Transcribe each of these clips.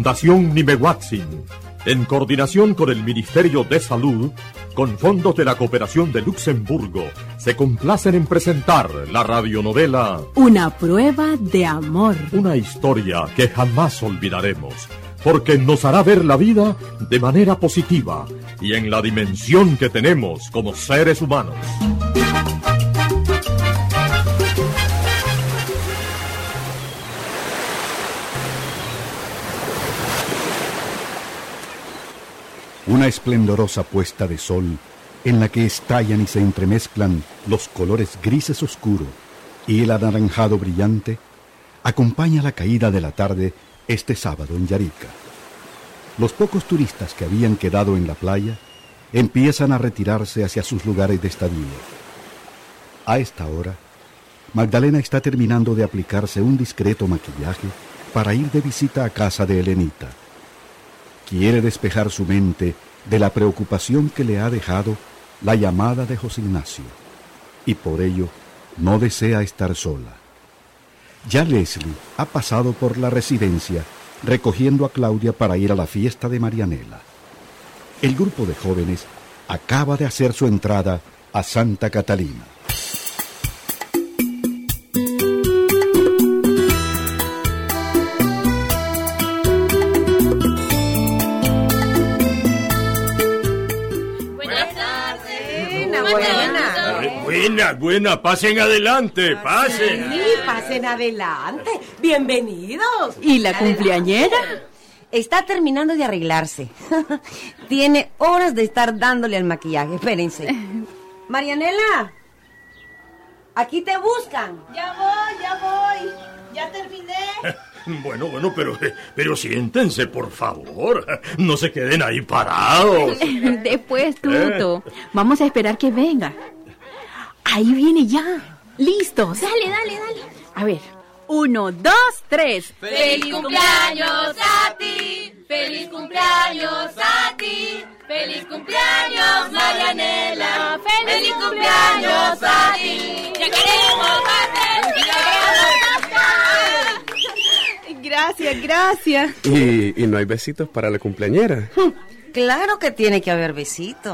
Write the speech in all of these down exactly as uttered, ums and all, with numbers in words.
Fundación Nimehuatzin, en coordinación con el Ministerio de Salud, con fondos de la Cooperación de Luxemburgo, se complacen en presentar la radionovela Una prueba de amor. Una historia que jamás olvidaremos, porque nos hará ver la vida de manera positiva y en la dimensión que tenemos como seres humanos. Una esplendorosa puesta de sol en la que estallan y se entremezclan los colores grises oscuros y el anaranjado brillante acompaña la caída de la tarde este sábado en Yarica. Los pocos turistas que habían quedado en la playa empiezan a retirarse hacia sus lugares de estadía. A esta hora, Magdalena está terminando de aplicarse un discreto maquillaje para ir de visita a casa de Helenita. Quiere despejar su mente de la preocupación que le ha dejado la llamada de José Ignacio, y por ello no desea estar sola. Ya Leslie ha pasado por la residencia recogiendo a Claudia para ir a la fiesta de Marianela. El grupo de jóvenes acaba de hacer su entrada a Santa Catalina. Buena, buena, pasen adelante, pasen. Sí, pasen adelante. Bienvenidos. ¿Y la cumpleañera? Está terminando de arreglarse. Tiene horas de estar dándole al maquillaje. Espérense. Marianela, aquí te buscan. Ya voy, ya voy. Ya terminé. Bueno, bueno, pero, pero siéntense, por favor. No se queden ahí parados. Después, Tuto. Vamos a esperar que venga. Ahí viene ya. ¡Listos! Dale, dale, dale. A ver. Uno, dos, tres. ¡Feliz cumpleaños a ti! ¡Feliz cumpleaños a ti! ¡Feliz cumpleaños, Marianela! ¡Feliz cumpleaños a ti! ¡Ya queremos pastel! ¡Ya queremos! Gracias, gracias. ¿Y, y no hay besitos para la cumpleañera? Claro que tiene que haber besito.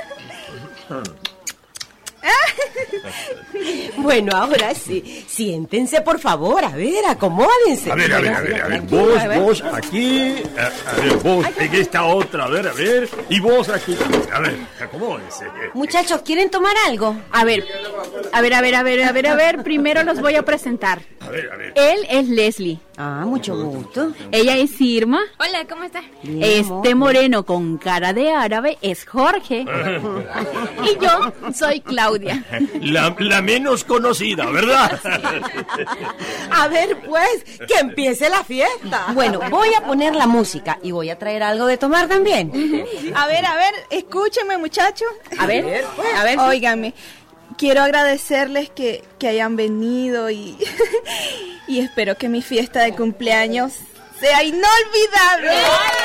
Bueno, ahora sí, siéntense por favor, a ver, acomódense. A ver, a ver, a ver, a ver, vos, vos aquí, a, a ver, vos en esta otra, a ver, a ver, y vos aquí, a ver, acomódense. Muchachos, ¿quieren tomar algo? A ver, a ver, a ver, a ver, a ver, a ver, primero los voy a presentar. A ver, a ver. Él es Leslie. Ah, mucho gusto. Ella es Irma. Hola, ¿cómo estás? Bien, Este amor. moreno con cara de árabe es Jorge. Y yo soy Claudia. La, la menos conocida, ¿verdad? A ver, pues, que empiece la fiesta. Bueno, voy a poner la música y voy a traer algo de tomar también. A ver, a ver, escúchenme, muchachos. A ver, a ver. Óiganme, quiero agradecerles que, que hayan venido y, y espero que mi fiesta de cumpleaños sea inolvidable.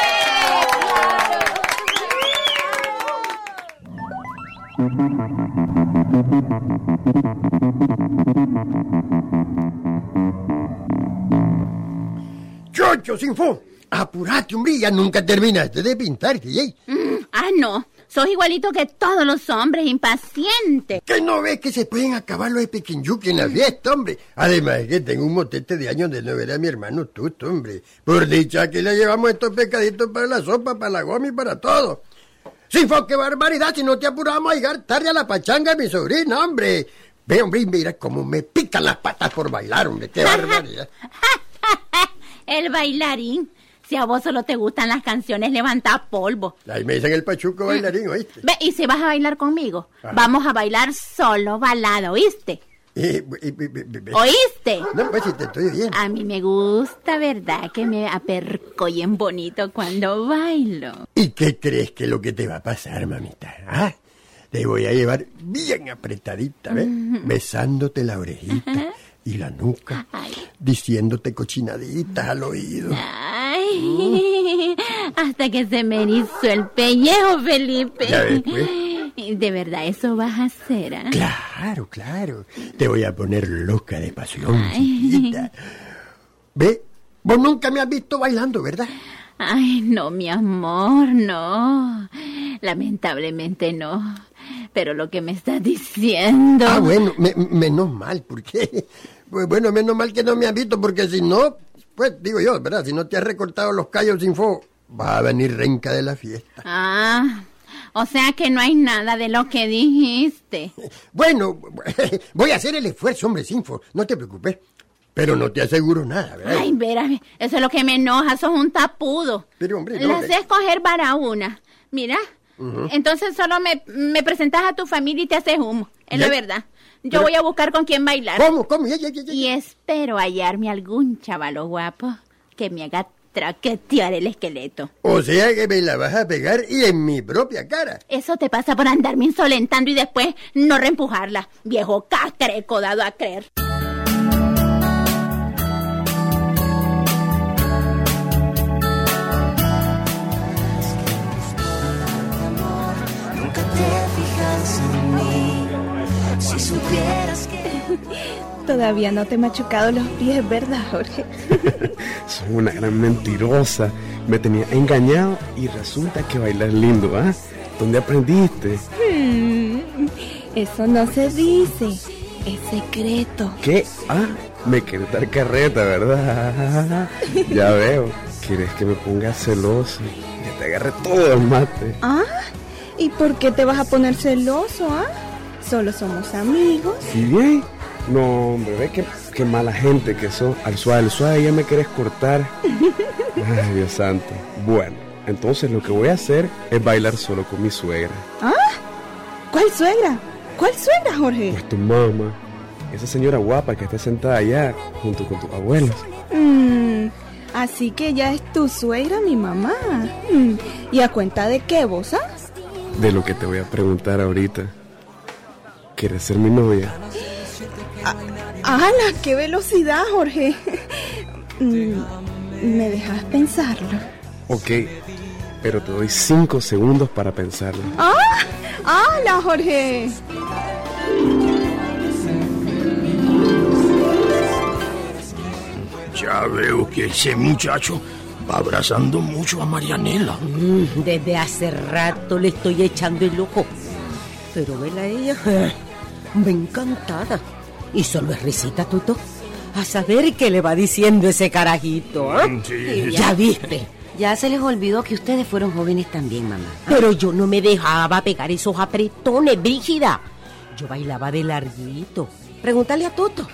¡Chocho, Sinfo! Apurate, hombre, ya nunca terminaste de pintarte, ¿eh? Mm, ah, no. Sos igualito que todos los hombres, impaciente. ¿Que no ves que se pueden acabar los pequeñuques en la fiesta, hombre? Además es que tengo un motete de años de no ver a mi hermano Tuto, hombre. Por dicha que le llevamos estos pescaditos para la sopa, para la goma y para todo. Sinfo, qué barbaridad, si no te apuramos a llegar tarde a la pachanga de mi sobrina, hombre. Ve, hombre, y mira cómo me pican las patas por bailar, hombre, qué barbaridad. El bailarín. Si a vos solo te gustan las canciones, levanta polvo. Ahí me dicen el pachuco bailarín, ¿oíste? Ve, y si vas a bailar conmigo, Ajá. vamos a bailar solo balada, ¿oíste? Y, y, y, y, y, ¿Oíste? No, pues si te estoy oyendo. A mí me gusta, ¿verdad? Que me apercollen bonito cuando bailo. ¿Y qué crees que es lo que te va a pasar, mamita? ¿Ah? Te voy a llevar bien apretadita, ¿ves? Uh-huh. Besándote la orejita uh-huh. y la nuca, ay. Diciéndote cochinaditas al oído. Ay, uh. hasta que se me erizó el pellejo, Felipe. ¿Ya ves, pues? ¿De verdad eso vas a hacer? ¿eh? Claro, claro. Te voy a poner loca de pasión, chiquita. Ve, vos nunca me has visto bailando, ¿verdad? Ay, no, mi amor, no. Lamentablemente no. Pero lo que me estás diciendo... Ah, bueno, me, menos mal, porque... Pues bueno, menos mal que no me han visto, porque si no, pues digo yo, ¿verdad? Si no te has recortado los callos sin fuego, va a venir renca de la fiesta. Ah, o sea que no hay nada de lo que dijiste. Bueno, voy a hacer el esfuerzo, hombre, Sinfo, no te preocupes. Pero no te aseguro nada, ¿verdad? Ay, Vera, eso es lo que me enoja, sos un tapudo. Pero, hombre, no... Las de escoger para una. Mira, uh-huh. Entonces solo me, me presentas a tu familia y te haces humo, es la verdad. Yo Pero... voy a buscar con quién bailar. ¿Cómo? ¿Cómo? Ya, ya, ya, ya. Y espero hallarme algún chavalo guapo que me haga traquetear el esqueleto. O sea que me la vas a pegar y en mi propia cara. Eso te pasa por andarme insolentando y después no reempujarla. Viejo cacreco dado a creer. Si supieras que... Todavía no te he machucado los pies, ¿verdad, Jorge? Sos una gran mentirosa. Me tenía engañado y resulta que bailas lindo, ¿ah? ¿eh? ¿Dónde aprendiste? Hmm, eso no se dice. Es secreto. ¿Qué? Ah, me quieres dar carreta, ¿verdad? Ya veo. ¿Quieres que me ponga celoso? Que te agarre todo el mate. ¿Ah? ¿Y por qué te vas a poner celoso, ah? Solo somos amigos. ¿Y bien? No, hombre, ve qué, qué mala gente que sos. Al suave, al suave, ya me querés cortar. Ay, Dios santo. Bueno, entonces lo que voy a hacer es bailar solo con mi suegra. ¿Ah? ¿Cuál suegra? ¿Cuál suegra, Jorge? Pues tu mamá. Esa señora guapa que está sentada allá junto con tus abuelos. Mm, así que ya es tu suegra, mi mamá. Mm, ¿y a cuenta de qué, vos, ah? De lo que te voy a preguntar ahorita. ¿Quieres ser mi novia? ¡Hala! ¡Qué velocidad, Jorge! ¿Me dejas pensarlo? Ok, pero te doy cinco segundos para pensarlo. ¡Ah! ¡Hala, Jorge! Ya veo que ese muchacho va abrazando mucho a Marianela. Mm, desde hace rato le estoy echando el ojo. Pero vela a ella, me encantada. Y solo es risita, Tuto. A saber qué le va diciendo ese carajito, ¿eh? Sí. Ya viste. Ya se les olvidó que ustedes fueron jóvenes también, mamá. Pero yo no me dejaba pegar esos apretones, Brígida. Yo bailaba de larguito. Pregúntale a Toto.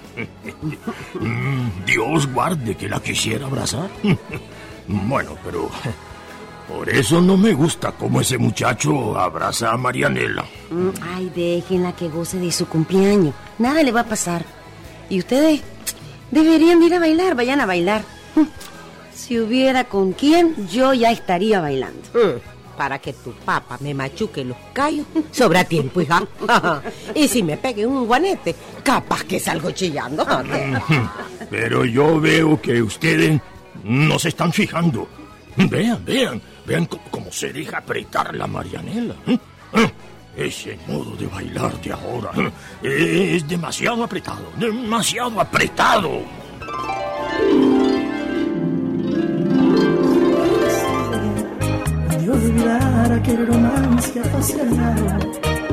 Dios guarde que la quisiera abrazar. Bueno, pero por eso no me gusta cómo ese muchacho abraza a Marianela. Ay, déjenla que goce de su cumpleaños. Nada le va a pasar. Y ustedes deberían ir a bailar, vayan a bailar. Si hubiera con quién, yo ya estaría bailando. Para que tu papá me machuque los callos, sobra tiempo, hija. Y si me pegue un guanete, capaz que salgo chillando. Pero yo veo que ustedes no se están fijando. Vean, vean, vean cómo, cómo se deja apretar la Marianela. Ese modo de bailar de ahora es demasiado apretado, demasiado apretado. De olvidar aquel romance apasionado.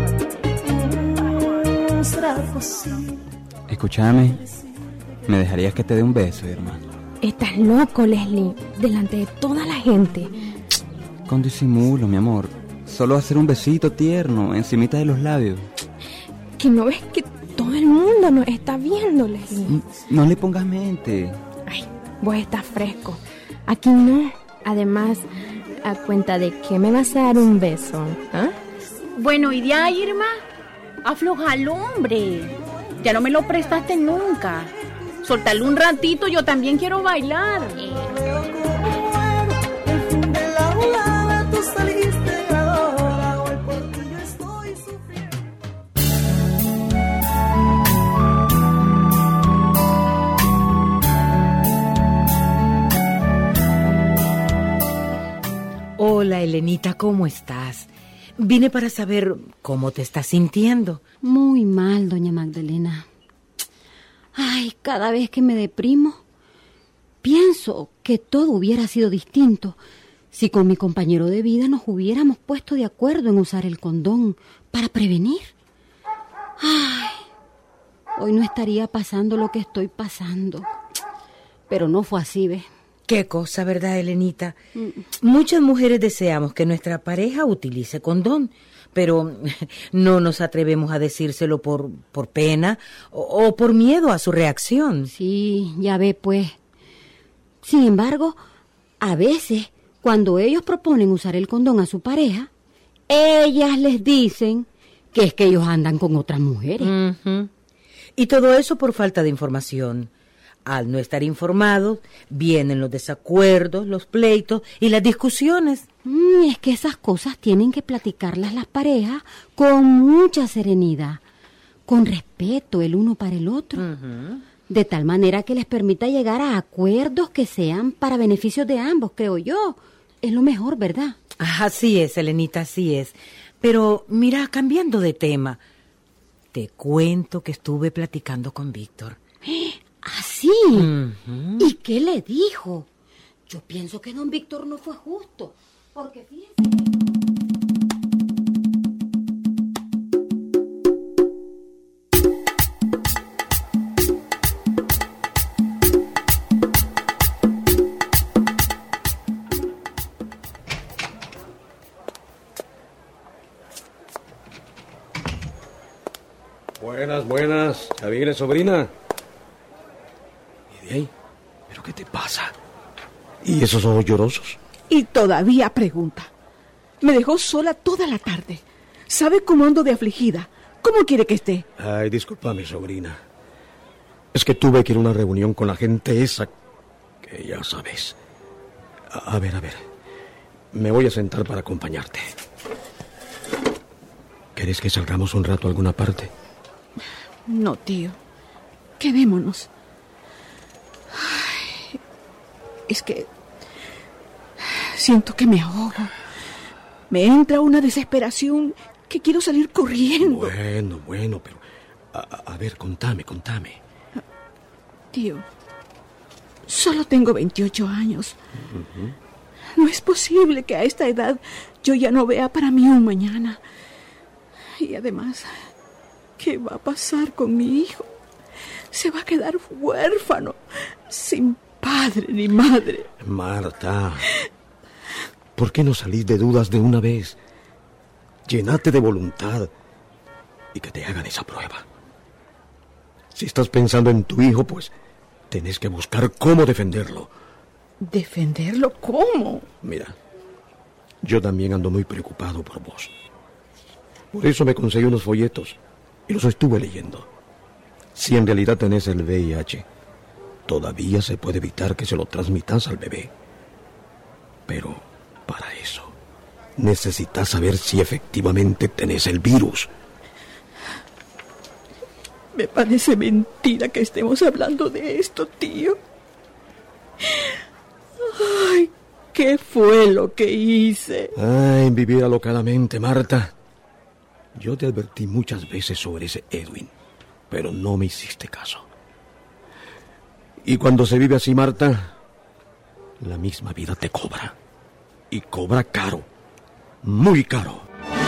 ¿Será posible? Escúchame, ¿me dejarías que te dé un beso, hermano? Estás loco, Leslie, delante de toda la gente. Con disimulo, mi amor. Solo hacer un besito tierno encimita de los labios. ¿Que no ves que todo el mundo nos está viendo, Leslie? No, no le pongas mente. Ay, vos estás fresco. Aquí no. Además, ¿a cuenta de qué me vas a dar un beso? ¿Ah? Bueno, ¿y de ahí, Irma? Afloja al hombre. Ya no me lo prestaste nunca. Soltale un ratito, yo también quiero bailar. Hola, Elenita, ¿cómo estás? Vine para saber cómo te estás sintiendo. Muy mal, doña Magdalena. Ay, cada vez que me deprimo, pienso que todo hubiera sido distinto. Si con mi compañero de vida nos hubiéramos puesto de acuerdo en usar el condón para prevenir. Ay, hoy no estaría pasando lo que estoy pasando. Pero no fue así, ¿ves? Qué cosa, ¿verdad, Elenita? Mm. Muchas mujeres deseamos que nuestra pareja utilice condón, pero no nos atrevemos a decírselo por, por pena o, o por miedo a su reacción. Sí, ya ve, pues. Sin embargo, a veces, cuando ellos proponen usar el condón a su pareja, ellas les dicen que es que ellos andan con otras mujeres. Uh-huh. Y todo eso por falta de información. Al no estar informados, vienen los desacuerdos, los pleitos y las discusiones. Mm, es que esas cosas tienen que platicarlas las parejas con mucha serenidad, con respeto el uno para el otro, uh-huh. de tal manera que les permita llegar a acuerdos que sean para beneficio de ambos, creo yo. Es lo mejor, ¿verdad? Así es, Elenita, así es. Pero mira, cambiando de tema, te cuento que estuve platicando con Víctor. ¿Así? Uh-huh. ¿Y qué le dijo? Yo pienso que don Víctor no fue justo, porque fíjense... Buenas, buenas. ¿Ya vienes, sobrina? ¿Y de ahí? ¿Pero qué te pasa? ¿Y esos ojos llorosos? Y todavía pregunta. Me dejó sola toda la tarde. ¿Sabe cómo ando de afligida? ¿Cómo quiere que esté? Ay, discúlpame, sobrina. Es que tuve que ir a una reunión con la gente esa que ya sabes. A, a ver, a ver. Me voy a sentar para acompañarte. ¿Querés que salgamos un rato a alguna parte? No, tío. Quedémonos. Ay, es que siento que me ahogo. Me entra una desesperación que quiero salir corriendo. Bueno, bueno, pero... A, a ver, contame, contame. Tío, solo tengo veintiocho años. Uh-huh. No es posible que a esta edad yo ya no vea para mí un mañana. Y además, ¿qué va a pasar con mi hijo? Se va a quedar huérfano, sin padre ni madre. Marta, ¿por qué no salís de dudas de una vez? Llénate de voluntad y que te hagan esa prueba. Si estás pensando en tu hijo, pues tenés que buscar cómo defenderlo. ¿Defenderlo cómo? Mira, yo también ando muy preocupado por vos. Por eso me conseguí unos folletos y los estuve leyendo. Si en realidad tenés el V I H, todavía se puede evitar que se lo transmitas al bebé. Pero para eso necesitas saber si efectivamente tenés el virus. Me parece mentira que estemos hablando de esto, tío. Ay, ¿qué fue lo que hice? Ay, vivir alocadamente, Marta. Yo te advertí muchas veces sobre ese Edwin, pero no me hiciste caso. Y cuando se vive así, Marta, la misma vida te cobra. Y cobra caro. Muy caro.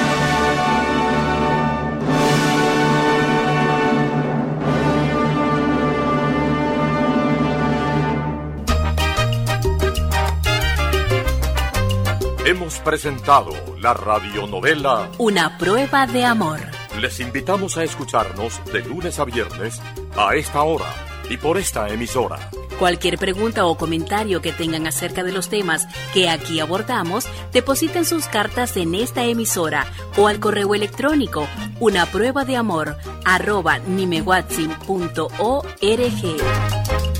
Hemos presentado la radionovela Una prueba de amor. Les invitamos a escucharnos de lunes a viernes a esta hora y por esta emisora. Cualquier pregunta o comentario que tengan acerca de los temas que aquí abordamos, depositen sus cartas en esta emisora o al correo electrónico una prueba de amor arroba nimewatsin punto org.